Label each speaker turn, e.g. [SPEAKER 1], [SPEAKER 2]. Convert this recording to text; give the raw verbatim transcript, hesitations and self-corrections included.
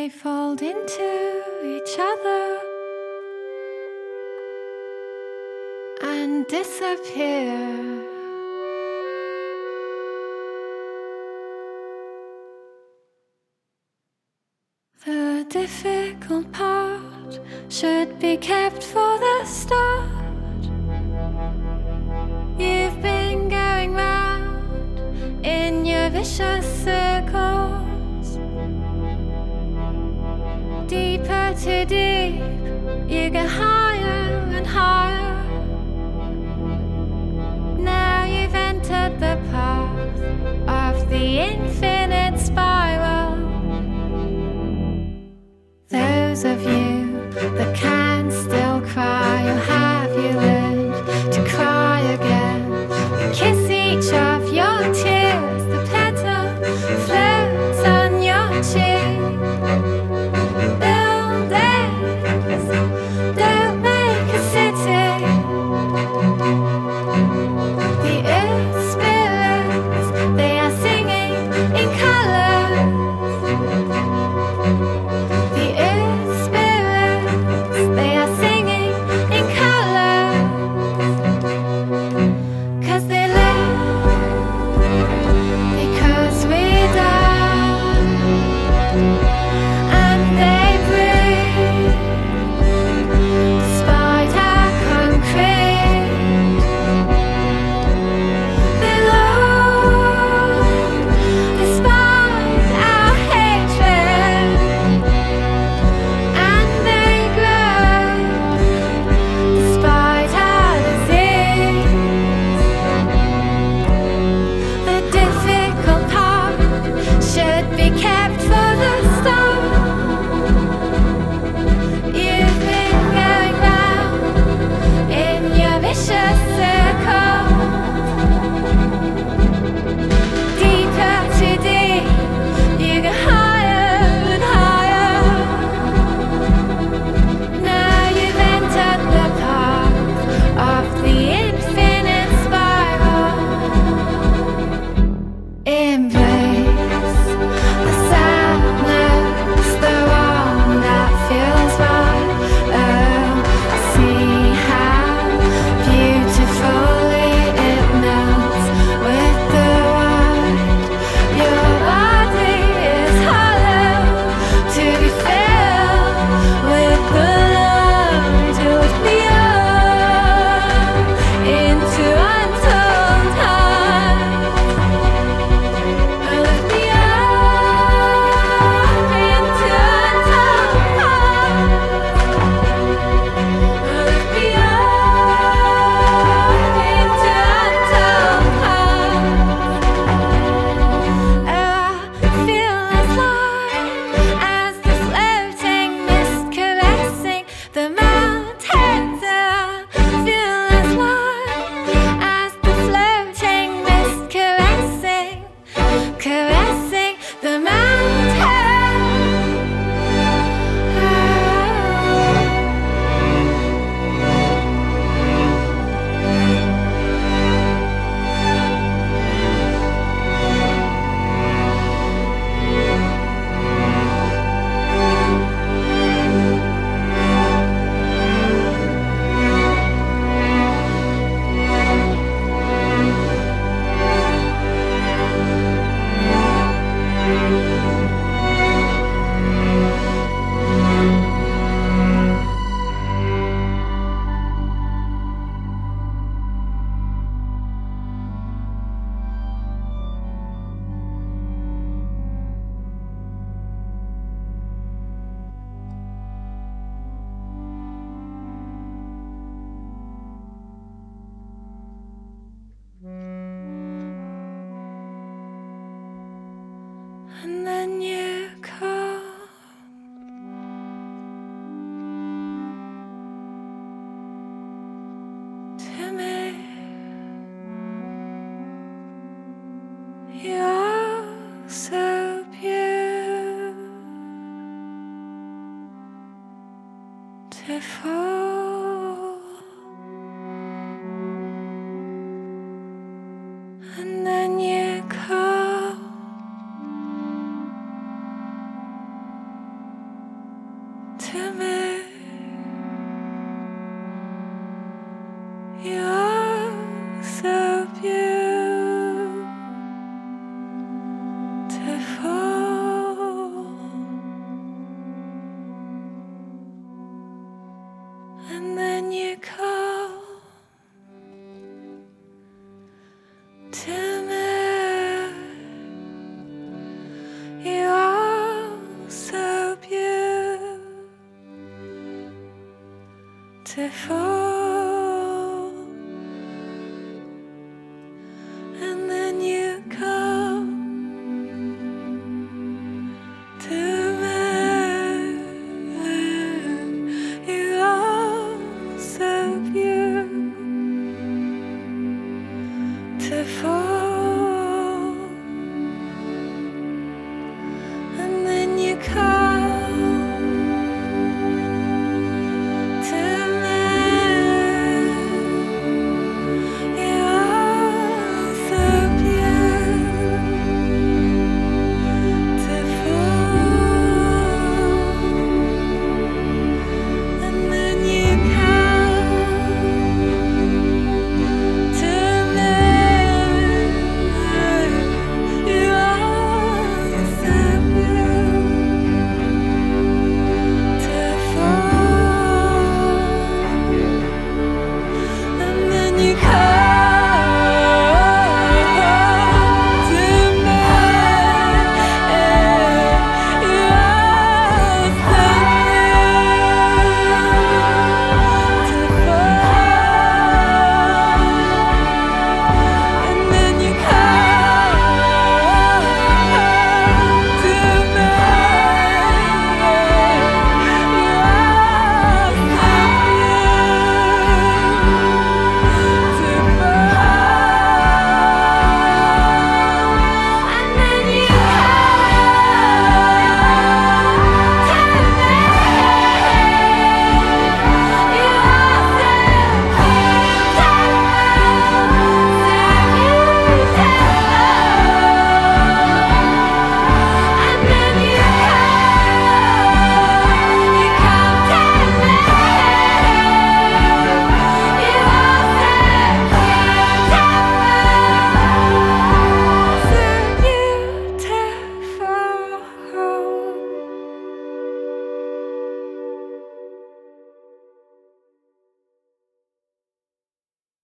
[SPEAKER 1] they fold into each other and disappear. The difficult part should be kept for the start. You've been going round in your vicious circles, deeper to deep. You get higher and higher. Now you've entered the path of the infinite spiral. Those of you that can still cry, or have you learned to cry again? Kiss each of your tears, the petal floats on your cheek. Buildings don't make a city. The earth spirits, they are singing in colors. The earth spirits, they are singing in colors. 'Cause they live, because we die, and they breathe, despite our concrete. They love, despite our hatred, and they grow, despite our disease. The difficult part should be kept for the start. You've been going round in your vicious circle, deeper to deep. You go higher and higher. Now you've entered the path of the infinite spiral. Embrace the sadness, the one that feels right. Oh, see how beautifully it melts with the wind. Your body is hollow to be filled with the love to lift me up into untold heights. Lift me up into untold heights. Lift me up into untold heights. Oh, I feel as light as the floating mist caressing the mountains. Oh, I feel as light as the floating mist caressing, caressing the mountains. And then you come to me. You are so beautiful. And then you come to me. You're so beautiful, and then you come to me. You're so beautiful.